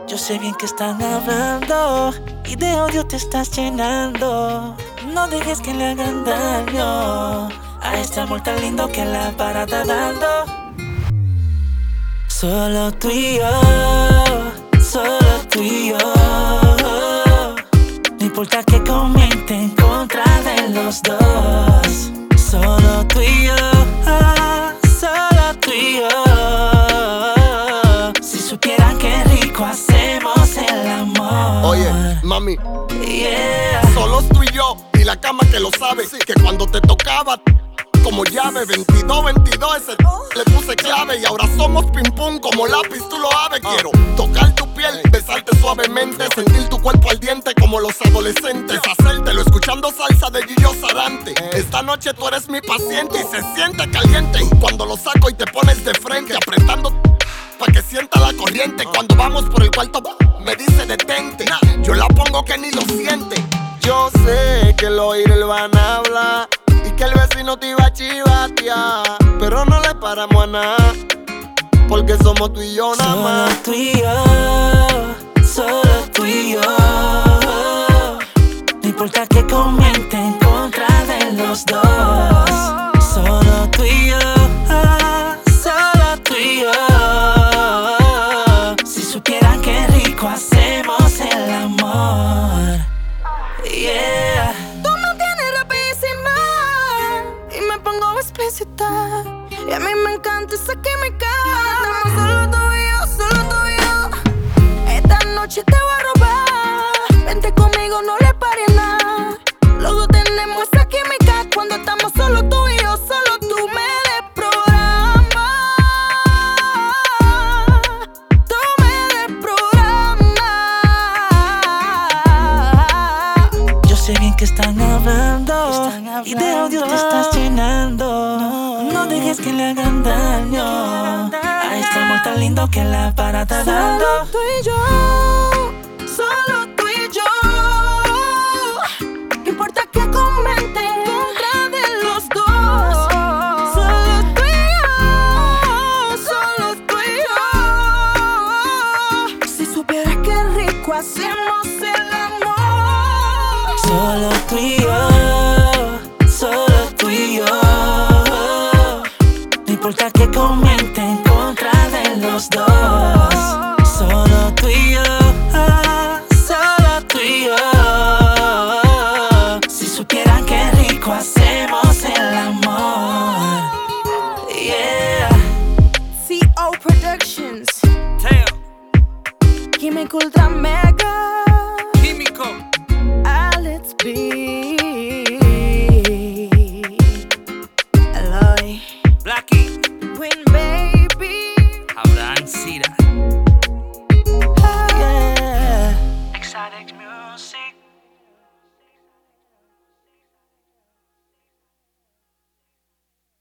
Yo sé bien que están hablando y de odio te estás llenando. No dejes que le hagan daño a este amor tan lindo que la para está dando. Solo tú y yo, solo tú y yo. No importa que comenten en contra de los dos. Solo tú y yo, solo tú y yo. Si supieran qué rico hacemos el amor. Oye, mami, yeah. Solo tú y yo, y la cama que lo sabe. Que cuando te tocaba como llave, 22, ese le puse clave. Y ahora somos pim pum como lápiz, tú lo sabes. Quiero tocar tu piel, besarte suavemente, sentir tu cuerpo ardiente como los adolescentes. Hacértelo escuchando salsa de Gillo Sarante. Esta noche tú eres mi paciente y se siente caliente cuando lo saco y te pones de frente, apretando pa' que sienta la corriente. Cuando vamos por el cuarto me dice detente, yo la pongo que ni lo siente. Yo sé que los oídos van a hablar y que el vecino te iba a chivatear, pero no le paramos a nada, porque somos tú y yo nada más. Solo tú y yo, solo tú y yo. No importa que comenten en contra de los dos. Solo tú y yo, solo tú y yo. Si supieran qué rico hacemos el amor, yeah. Tú me tienes rapidísima y me pongo explícita. Y a mí me encanta esa química. Estamos solo tú y yo, solo tú y yo. Esta noche te voy a robar. Vente conmigo, no le pares nada. Los dos tenemos esa química. Cuando estamos solo tú y yo, solo tú me desprogramas. Tú me desprogramas. Yo sé bien que están hablando y de odio te estás llenando. No dejes que le hagan daño a este amor tan lindo que la para está dando. Solo tú y yo, solo tú y yo. No importa que comenten en contra de los dos. Solo tú y yo, solo tú y yo. Si supieras qué rico hacemos el amor. Solo tú y yo, solo tú y yo. No importa que comenten en contra de los dos. Solo tú y yo, solo tú y yo. Si supieran qué rico hacemos el amor, yeah. CO Productions, Química Ultra Mega.